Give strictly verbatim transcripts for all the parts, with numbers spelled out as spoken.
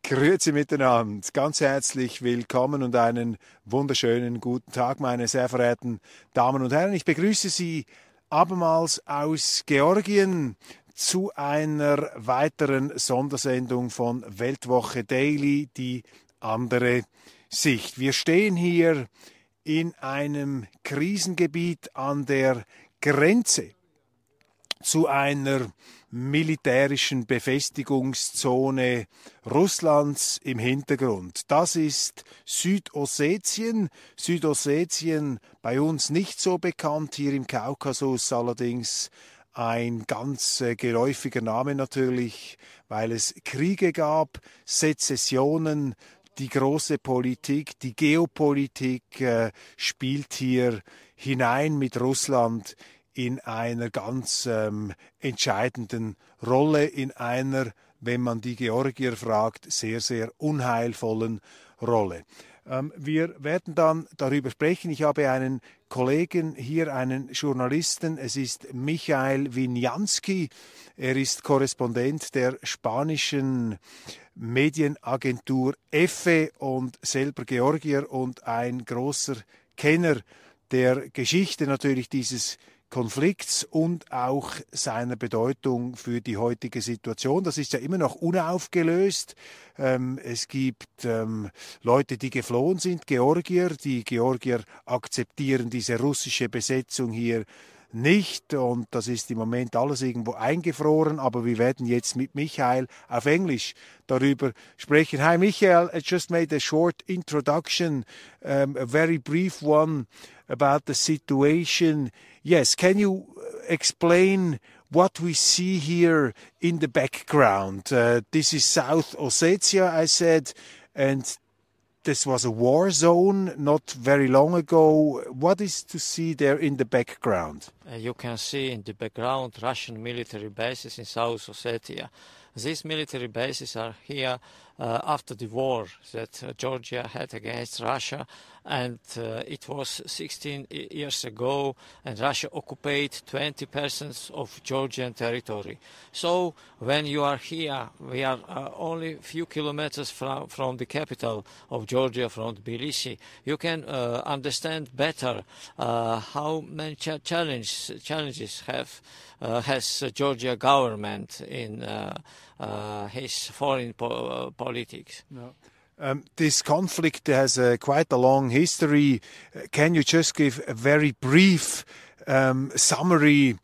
Grüezi miteinander, ganz herzlich willkommen und einen wunderschönen guten Tag, meine sehr verehrten Damen und Herren. Ich begrüße Sie abermals aus Georgien zu einer weiteren Sondersendung von Weltwoche Daily, die andere Sicht. Wir stehen hier in einem Krisengebiet an der Grenze zu einer militärischen Befestigungszone Russlands im Hintergrund. Das ist Südossetien. Südossetien bei uns nicht so bekannt, hier im Kaukasus allerdings ein ganz äh, geläufiger Name natürlich, weil es Kriege gab, Sezessionen, die große Politik, die Geopolitik äh, spielt hier hinein mit Russland in einer ganz ähm, entscheidenden Rolle, in einer, wenn man die Georgier fragt, sehr, sehr unheilvollen Rolle. Ähm, wir werden dann darüber sprechen. Ich habe einen Kollegen hier, einen Journalisten. Es ist Michael Winjanski. Er ist Korrespondent der spanischen Medienagentur EFE und selber Georgier und ein großer Kenner der Geschichte natürlich dieses Konflikts und auch seiner Bedeutung für die heutige Situation. Das ist ja immer noch unaufgelöst. Ähm, es gibt ähm, Leute, die geflohen sind, Georgier. Die Georgier akzeptieren diese russische Besetzung hier nicht und das ist im Moment alles irgendwo eingefroren, aber wir werden jetzt mit Michael auf Englisch darüber sprechen. Hi Michael, I just made a short introduction, um, a very brief one about the situation. Yes, can you explain what we see here in the background? Uh, this is South Ossetia, I said, and this was a war zone not very long ago. What is to see there in the background? Uh, you can see in the background Russian military bases in South Ossetia. These military bases are here uh, after the war that uh, Georgia had against Russia, and uh, it was sixteen years ago, and Russia occupied twenty percent of Georgian territory. So when you are here, we are uh, only a few kilometers from, from the capital of Georgia, from Tbilisi. You can uh, understand better uh, how many ch- challenge, challenges have uh, has uh, Georgia government in uh, uh, his foreign po- politics. No. Um, this conflict has uh, quite a long history. Uh, can you just give a very brief um, summary?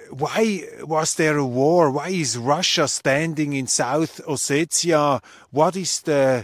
Why was there a war? Why is Russia standing in South Ossetia? What is the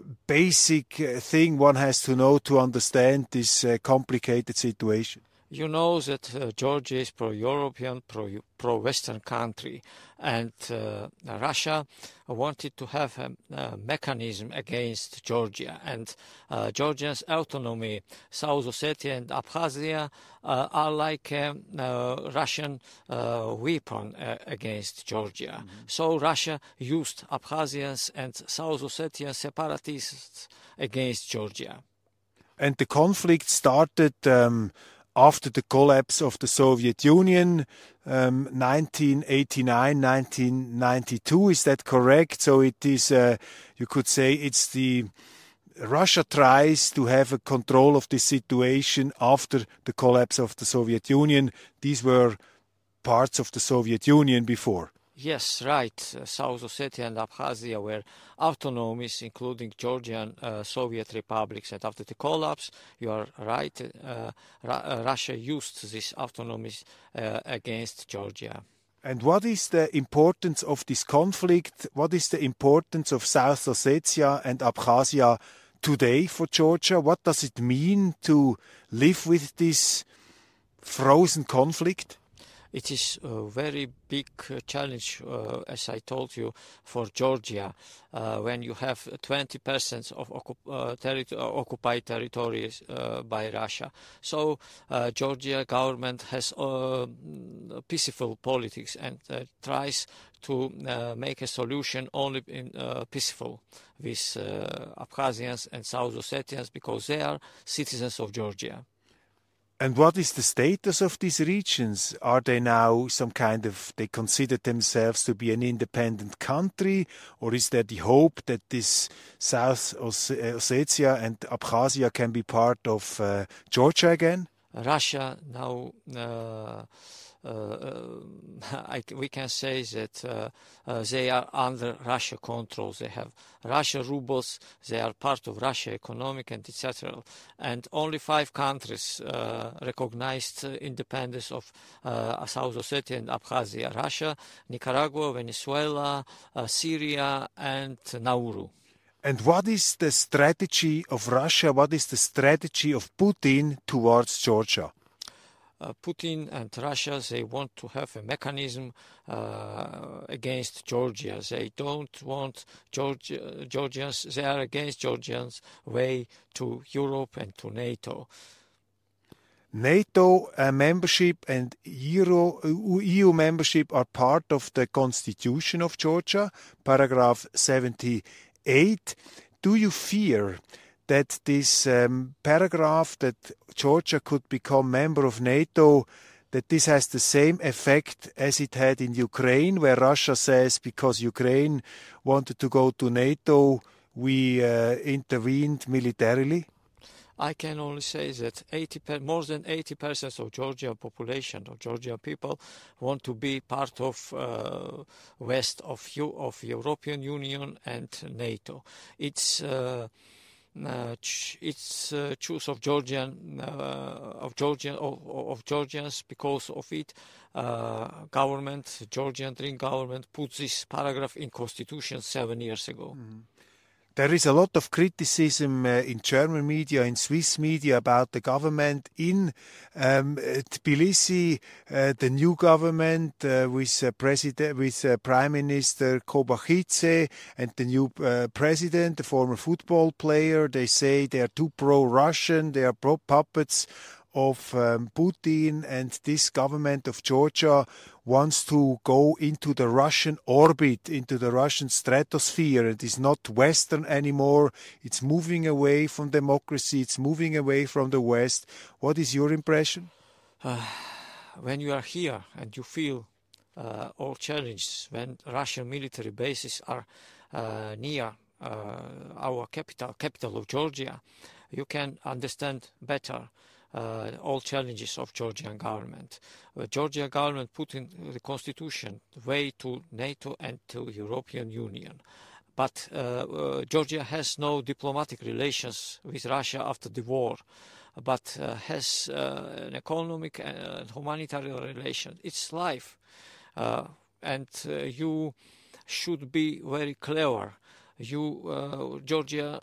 basic uh, thing one has to know to understand this uh, complicated situation? You know that uh, Georgia is pro-European, pro- pro-Western country, and uh, Russia wanted to have a, a mechanism against Georgia, and uh, Georgia's autonomy, South Ossetia and Abkhazia uh, are like a uh, Russian uh, weapon uh, against Georgia. Mm-hmm. So Russia used Abkhazians and South Ossetian separatists against Georgia. And the conflict started um, after the collapse of the Soviet Union, um, nineteen eighty-nine, nineteen ninety-two, is that correct? So it is, uh, you could say it's the, Russia tries to have a control of this situation after the collapse of the Soviet Union. These were parts of the Soviet Union before. Yes, right. Uh, South Ossetia and Abkhazia were autonomies, including Georgian uh, Soviet republics. And after the collapse, you are right, uh, Ra- uh, Russia used these autonomies uh, against Georgia. And what is the importance of this conflict? What is the importance of South Ossetia and Abkhazia today for Georgia? What does it mean to live with this frozen conflict? It is a very big uh, challenge, uh, as I told you, for Georgia, uh, when you have twenty percent of occup- uh, terri- uh, occupied territories uh, by Russia. So uh, Georgia government has uh, peaceful politics and uh, tries to uh, make a solution only in uh, peaceful with uh, Abkhazians and South Ossetians because they are citizens of Georgia. And what is the status of these regions? Are they now some kind of, they consider themselves to be an independent country, or is there the hope that this South Os- Ossetia and Abkhazia can be part of uh, Georgia again? Russia now, uh, uh, I, we can say that uh, uh, they are under Russia control. They have Russia rubles, they are part of Russia economic and et cetera. And only five countries uh, recognized uh, independence of uh, South Ossetia and Abkhazia: Russia, Nicaragua, Venezuela, uh, Syria, and Nauru. And what is the strategy of Russia? What is the strategy of Putin towards Georgia? Uh, Putin and Russia, they want to have a mechanism uh, against Georgia. They don't want Georgia, Georgians, they are against Georgians' way to Europe and to NATO. NATO uh, membership and Euro, E U membership are part of the constitution of Georgia, paragraph seventy-eight. Do you fear that this um, paragraph that Georgia could become member of NATO, that this has the same effect as it had in Ukraine, where Russia says because Ukraine wanted to go to NATO, we uh, intervened militarily? I can only say that eighty per, more than eighty percent of Georgia population, of Georgia people, want to be part of uh, West of, U, of European Union and NATO. It's uh, Uh, ch- it's uh, choice of Georgian uh, of Georgian of, of Georgians because of it. Uh, government, Georgian Dream government, put this paragraph in constitution seven years ago. Mm. There is a lot of criticism uh, in German media, in Swiss media, about the government in um, Tbilisi, uh, the new government uh, with uh, president, with uh, Prime Minister Kobachidze and the new uh, president, the former football player. They say they are too pro-Russian, they are pro-puppets of um, Putin, and this government of Georgia wants to go into the Russian orbit, into the Russian stratosphere. It is not Western anymore. It's moving away from democracy. It's moving away from the West. What is your impression? Uh, when you are here and you feel uh, all challenges, when Russian military bases are uh, near uh, our capital, capital of Georgia, you can understand better Uh, all challenges of Georgian government. Uh, Georgian government put in the constitution way to NATO and to European Union. But uh, uh, Georgia has no diplomatic relations with Russia after the war, but uh, has uh, an economic and humanitarian relation. It's life. Uh, and uh, you should be very clever. You, uh, Georgia,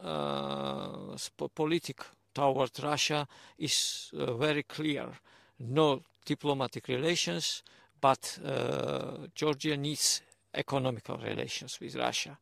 uh, political toward Russia is uh, very clear. No diplomatic relations, but uh, Georgia needs economical relations with Russia.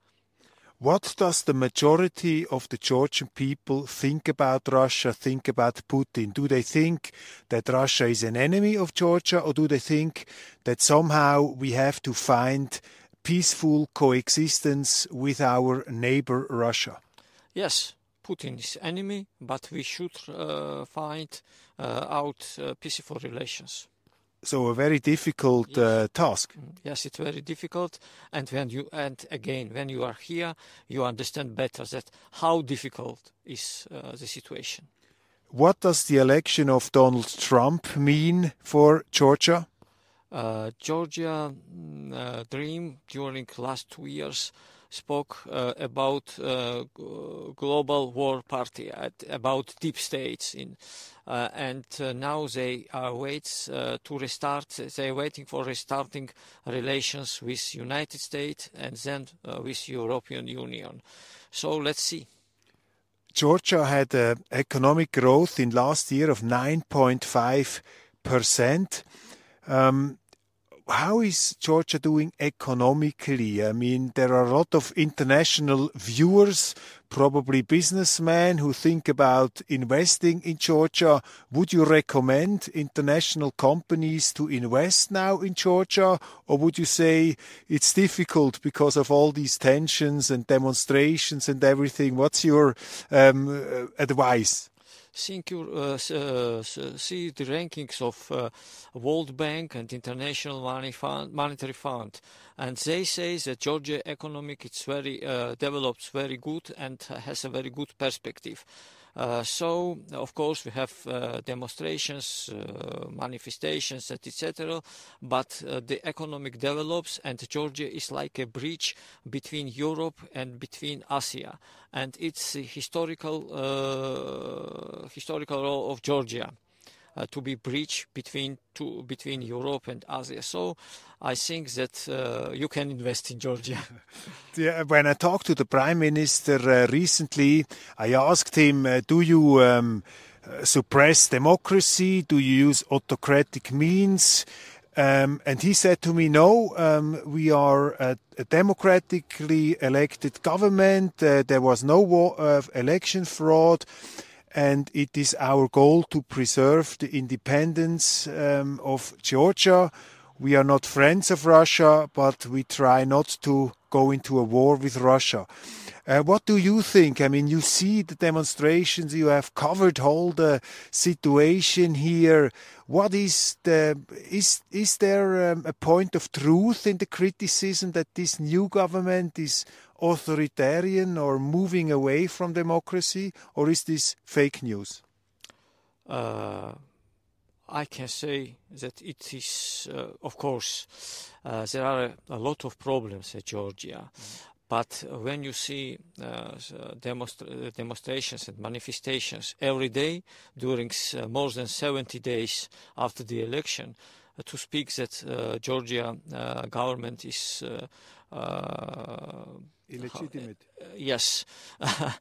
What does the majority of the Georgian people think about Russia, think about Putin? Do they think that Russia is an enemy of Georgia, or do they think that somehow we have to find peaceful coexistence with our neighbor Russia? Yes. Putin is enemy, but we should uh, find uh, out uh, peaceful relations. So a very difficult yes. uh, task. Yes, it's very difficult. And when you and again, when you are here, you understand better that how difficult is uh, the situation. What does the election of Donald Trump mean for Georgia? Uh, Georgia uh, Dream during last two years spoke uh, about uh, global war party, at, about deep states, in, uh, and uh, now they are wait uh, to restart. They are waiting for restarting relations with United States and then uh, with European Union. So let's see. Georgia had uh, economic growth in last year of nine point five percent. Um, How is Georgia doing economically? I mean, there are a lot of international viewers, probably businessmen, who think about investing in Georgia. Would you recommend international companies to invest now in Georgia? Or would you say it's difficult because of all these tensions and demonstrations and everything? What's your um, advice? think you uh, uh, see the rankings of uh, World Bank and International Money Fund, Monetary Fund, and they say that Georgia economic is very uh, develops very good and has a very good perspective. Uh, so, of course, we have uh, demonstrations, uh, manifestations, et cetera. But uh, the economic develops, and Georgia is like a bridge between Europe and between Asia. And it's a historical, uh, historical role of Georgia. Uh, to be bridge between two, between Europe and Asia. So I think that uh, you can invest in Georgia. Yeah, when I talked to the Prime Minister uh, recently, I asked him, uh, do you um, uh, suppress democracy? Do you use autocratic means? Um, and he said to me, no, um, we are a, a democratically elected government. Uh, there was no war, uh, election fraud. And it is our goal to preserve the independence um, of Georgia. We are not friends of Russia, but we try not to go into a war with Russia. Uh, what do you think? I mean, you see the demonstrations, you have covered all the situation here. What is the is is there um, a point of truth in the criticism that this new government is authoritarian or moving away from democracy, or is this fake news? Uh, I can say that it is, uh, of course, uh, there are a, a lot of problems in Georgia. Mm. But when you see uh, demonstra- demonstrations and manifestations every day during uh, more than seventy days after the election, uh, to speak that uh, Georgia uh, government is uh, uh, illegitimate. Uh, yes, uh,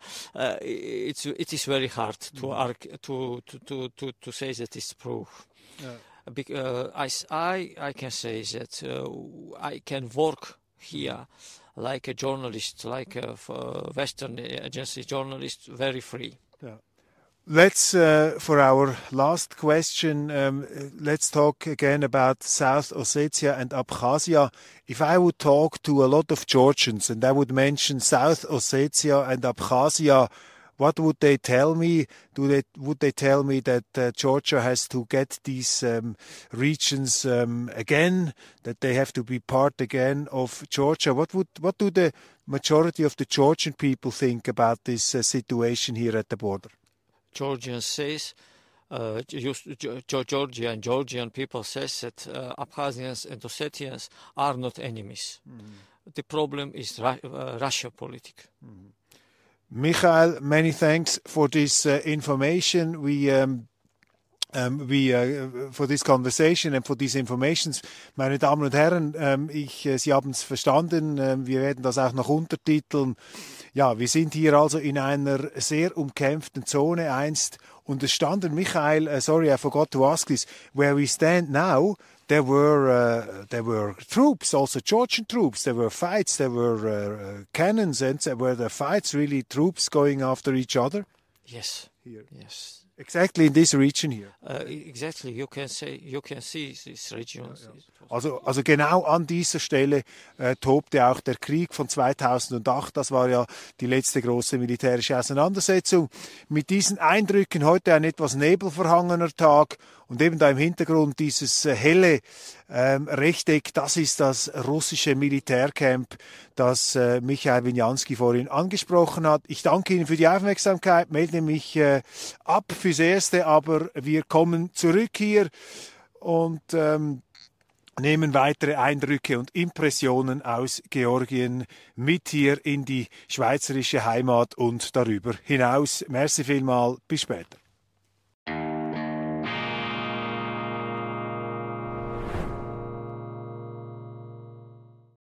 it's it is very hard to, mm. arc, to, to to to to say that it's proof. Yeah. Be- uh, I, I I can say that uh, I can work here like a journalist, like a Western agency journalist, very free. Yeah. Let's, uh, for our last question, um, let's talk again about South Ossetia and Abkhazia. If I would talk to a lot of Georgians and I would mention South Ossetia and Abkhazia, what would they tell me? Do they would they tell me that uh, Georgia has to get these um, regions um, again? That they have to be part again of Georgia? What would what do the majority of the Georgian people think about this uh, situation here at the border? Georgians says, uh, Georgia and Georgian people says that uh, Abkhazians and Ossetians are not enemies. Mm. The problem is Ru- uh, Russia politics. Mm. Michael, many thanks for this uh, information. We um, um, we uh, for this conversation and for these informations. Meine Damen und Herren, ähm, ich, äh, Sie haben es verstanden. Ähm, wir werden das auch noch untertiteln. Ja, wir sind hier also in einer sehr umkämpften Zone einst. Und es standen, Michael, uh, sorry, I forgot to ask this, where we stand now, there were uh, there were troops, also Georgian troops. There were fights, there were uh, cannons, and were there fights, really troops going after each other? Yes. Here. Yes. Exactly in this region here. Uh, exactly, you can say, you can see this region. Ja, ja. Also, also genau an dieser Stelle äh, tobte auch der Krieg von zweitausendacht. Das war ja die letzte große militärische Auseinandersetzung. Mit diesen Eindrücken heute ein etwas nebelverhangener Tag und eben da im Hintergrund dieses äh, helle ähm, Rechteck, das ist das russische Militärcamp, das äh, Michael Winjanski vorhin angesprochen hat. Ich danke Ihnen für die Aufmerksamkeit, melde mich äh, ab fürs Erste, aber wir kommen zurück hier und ähm, nehmen weitere Eindrücke und Impressionen aus Georgien mit hier in die schweizerische Heimat und darüber hinaus. Merci vielmals, bis später.